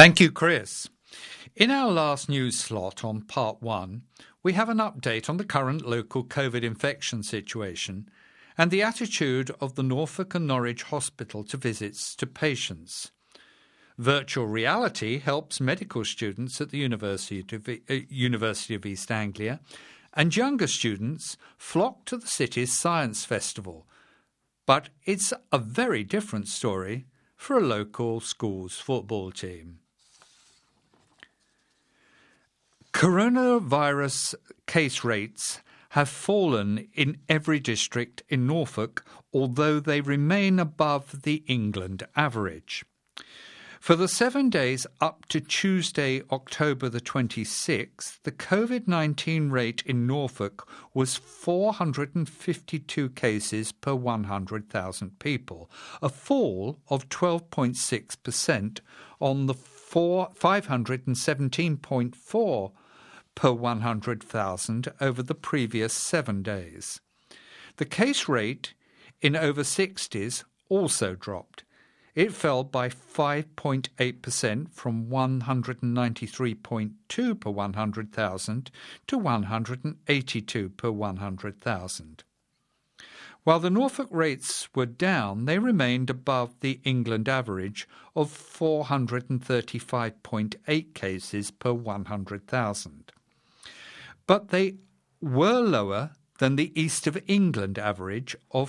Thank you, Chris. In our last news slot on Part 1, we have an update on the current local COVID infection situation and the attitude of the Norfolk and Norwich Hospital to visits to patients. Virtual reality helps medical students at the University of East Anglia, and younger students flock to the city's science festival. But it's a very different story for a local school's football team. Coronavirus case rates have fallen in every district in Norfolk, although they remain above the England average. For the 7 days up to Tuesday, October the 26th, the COVID-19 rate in Norfolk was 452 cases per 100,000 people, a fall of 12.6% on the 517.4 per 100,000 over the previous 7 days. The case rate in over 60s also dropped. It fell by 5.8% from 193.2 per 100,000 to 182 per 100,000. While the Norfolk rates were down, they remained above the England average of 435.8 cases per 100,000. But they were lower than the East of England average of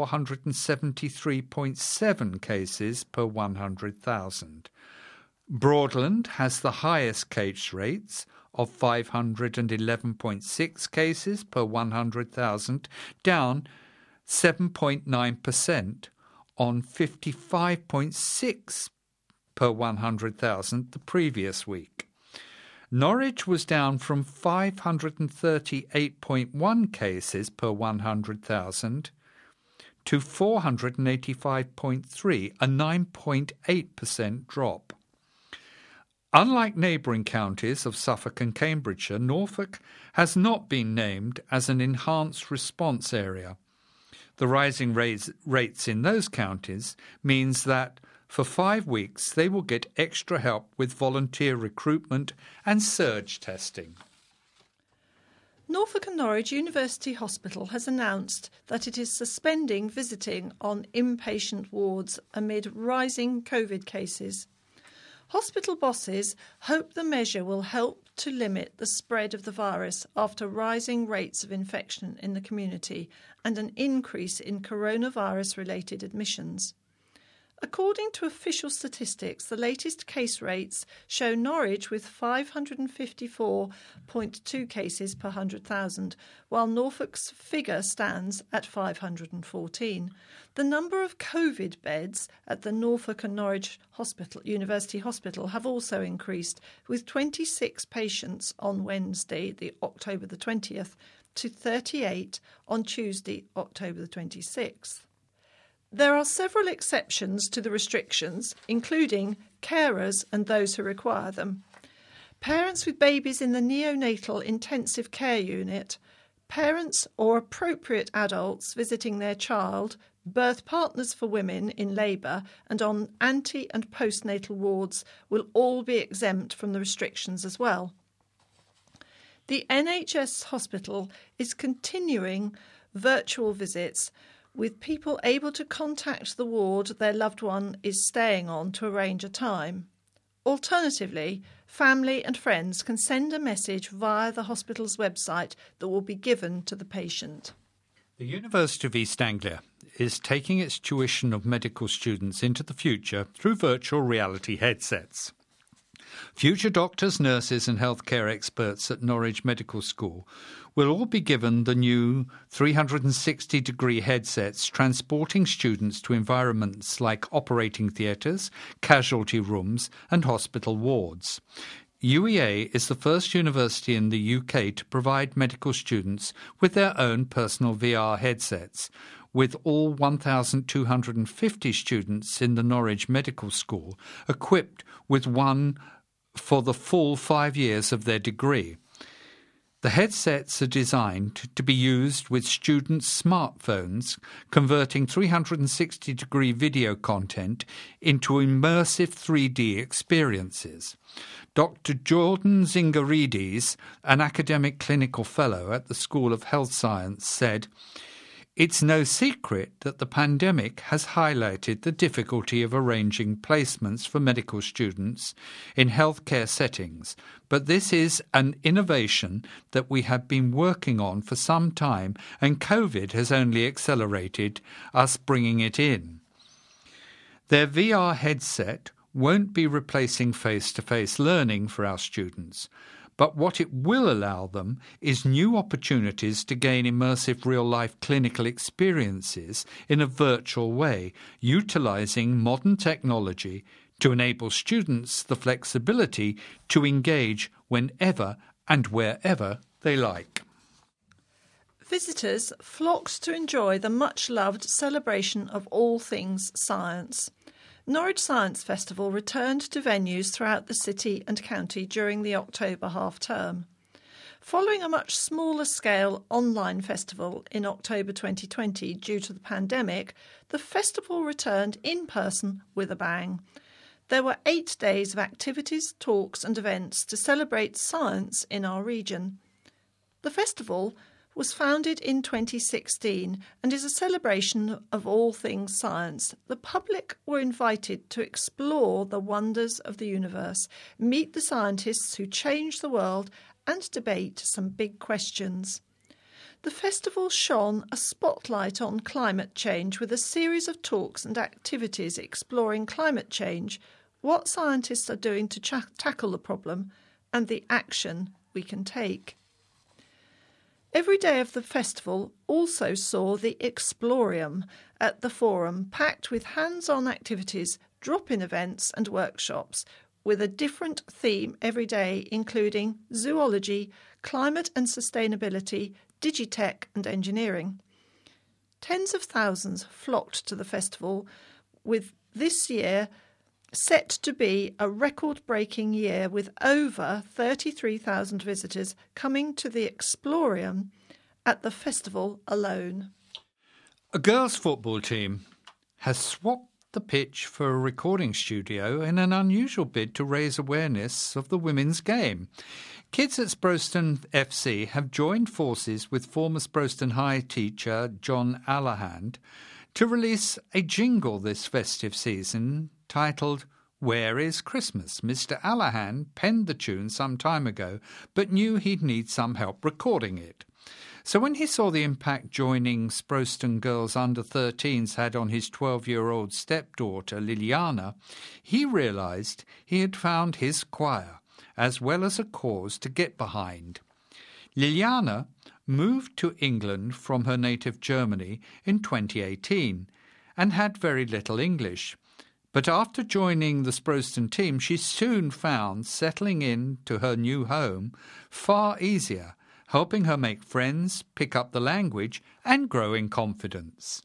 473.7 cases per 100,000. Broadland has the highest case rates of 511.6 cases per 100,000, down 7.9% on 55.6 per 100,000 the previous week. Norwich was down from 538.1 cases per 100,000 to 485.3, a 9.8% drop. Unlike neighbouring counties of Suffolk and Cambridgeshire, Norfolk has not been named as an enhanced response area. The rising rates in those counties means that for 5 weeks they will get extra help with volunteer recruitment and surge testing. Norfolk and Norwich University Hospital has announced that it is suspending visiting on inpatient wards amid rising COVID cases. Hospital bosses hope the measure will help to limit the spread of the virus after rising rates of infection in the community and an increase in coronavirus-related admissions. According to official statistics, the latest case rates show Norwich with 554.2 cases per 100,000, while Norfolk's figure stands at 514. The number of COVID beds at the Norfolk and Norwich University Hospital have also increased, with 26 patients on Wednesday, October the 20th, to 38 on Tuesday, October the 26th. There are several exceptions to the restrictions, including carers and those who require them, parents with babies in the neonatal intensive care unit, parents or appropriate adults visiting their child, birth partners for women in labour and on ante- and postnatal wards will all be exempt from the restrictions as well. The NHS hospital is continuing virtual visits, with people able to contact the ward their loved one is staying on to arrange a time. Alternatively, family and friends can send a message via the hospital's website that will be given to the patient. The University of East Anglia is taking its tuition of medical students into the future through virtual reality headsets. Future doctors, nurses and healthcare experts at Norwich Medical School will all be given the new 360-degree headsets transporting students to environments like operating theatres, casualty rooms and hospital wards. UEA is the first university in the UK to provide medical students with their own personal VR headsets, with all 1,250 students in the Norwich Medical School equipped with one for the full 5 years of their degree. The headsets are designed to be used with students' smartphones, converting 360-degree video content into immersive 3D experiences. Dr. Jordan Zingarides, an academic clinical fellow at the School of Health Science, said, "It's no secret that the pandemic has highlighted the difficulty of arranging placements for medical students in healthcare settings, but this is an innovation that we have been working on for some time, and COVID has only accelerated us bringing it in." Their VR headset won't be replacing face-to-face learning for our students, but what it will allow them is new opportunities to gain immersive real-life clinical experiences in a virtual way, utilising modern technology to enable students the flexibility to engage whenever and wherever they like. Visitors flocked to enjoy the much-loved celebration of all things science. Norwich Science Festival returned to venues throughout the city and county during the October half-term. Following a much smaller scale online festival in October 2020 due to the pandemic, the festival returned in person with a bang. There were 8 days of activities, talks and events to celebrate science in our region. The festival was founded in 2016 and is a celebration of all things science. The public were invited to explore the wonders of the universe, meet the scientists who change the world and debate some big questions. The festival shone a spotlight on climate change with a series of talks and activities exploring climate change, what scientists are doing to tackle the problem and the action we can take. Every day of the festival also saw the Explorium at the Forum, packed with hands-on activities, drop-in events and workshops, with a different theme every day, including zoology, climate and sustainability, digitech and engineering. Tens of thousands flocked to the festival, with this year set to be a record-breaking year with over 33,000 visitors coming to the Explorium at the festival alone. A girls' football team has swapped the pitch for a recording studio in an unusual bid to raise awareness of the women's game. Kids at Sproston FC have joined forces with former Sproston High teacher John Allahand to release a jingle this festive season titled "Where is Christmas?" Mr. Allahand penned the tune some time ago, but knew he'd need some help recording it. So when he saw the impact joining Sproston girls under-13s had on his 12-year-old stepdaughter Liliana, he realised he had found his choir, as well as a cause to get behind. Liliana moved to England from her native Germany in 2018 and had very little English. But after joining the Sproston team, she soon found settling in to her new home far easier, helping her make friends, pick up the language, and grow in confidence.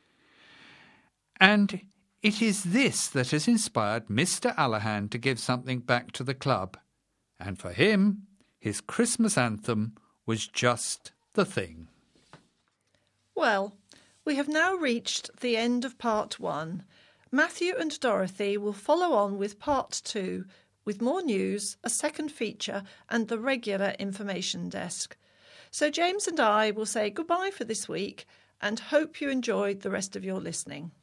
And it is this that has inspired Mr. Allahand to give something back to the club. And for him, his Christmas anthem was just the thing. Well, we have now reached the end of part 1. Matthew and Dorothy will follow on with part 2, with more news, a second feature and the regular information desk. So James and I will say goodbye for this week and hope you enjoyed the rest of your listening.